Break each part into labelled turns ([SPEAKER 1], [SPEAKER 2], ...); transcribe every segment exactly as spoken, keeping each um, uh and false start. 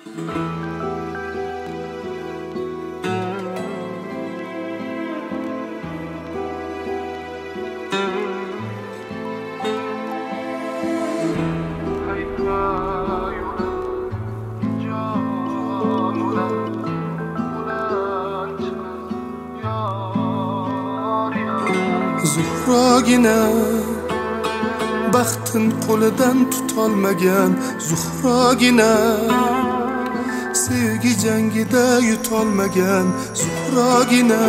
[SPEAKER 1] Zuhragina baxtin qo'lidan tutolmagan Zuhragina sevgi jangida yutolmagan Zuhragina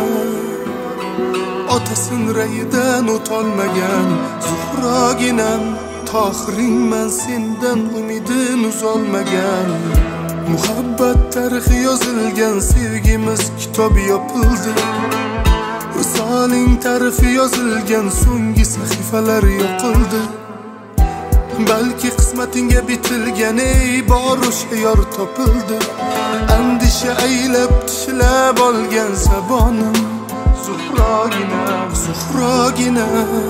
[SPEAKER 1] otasin rayidan o'tolmagan Zuhroginam tohiringman sendan umidin uzolmagan muhabbat tarixi yozilgan sevgimiz kitobi yopildi Visoling tarifi yozilgan so'nggi sahifalar yoqildi balki qismatingga bitilgan ey bor o'sha yor topildi andisha aylab tishlab olgan sabonim Zuhrogina Zuhrogina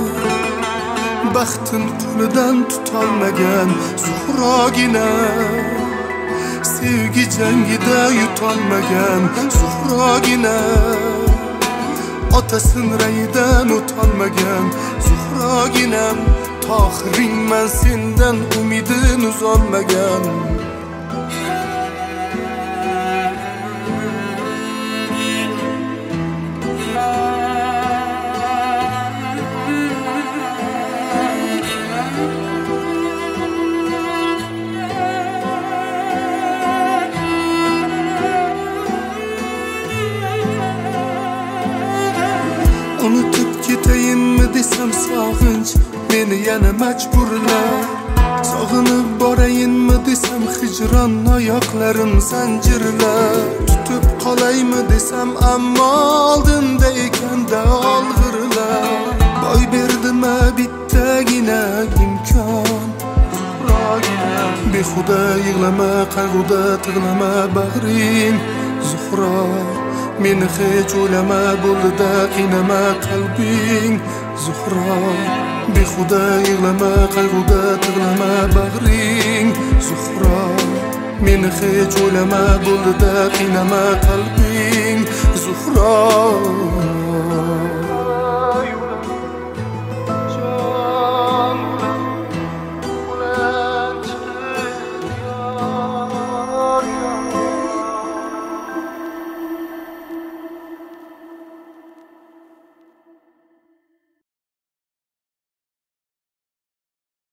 [SPEAKER 1] baxtin qo'lidan tutolmagan Zuhrogina sevgi jangida yutolmagan Zuhrogina otasin rayidan o'tolmagan Zuhroginam tohiringman sendan umidin uzolmagan Unutib ketayinmi desam sog'inch meni yana majburlar Sog'inib borayinmi desam hijron oyoqlarim zanjirlar Tutib qolaymi desam ammo oldinda ekanda olg'irlar Boy berdima bittagina imkon Zuhrogina behuda yig'lama qayg'uda tig'lama bag'ring Zuhro meni hech o'ylama bo'ldi-da qiynama qalbing Zuhro behuda yig'lama qayg'uda tig'lama bag'ring Zuhro meni hech o'ylama bo'ldi-da qiynama qalbing Zuhro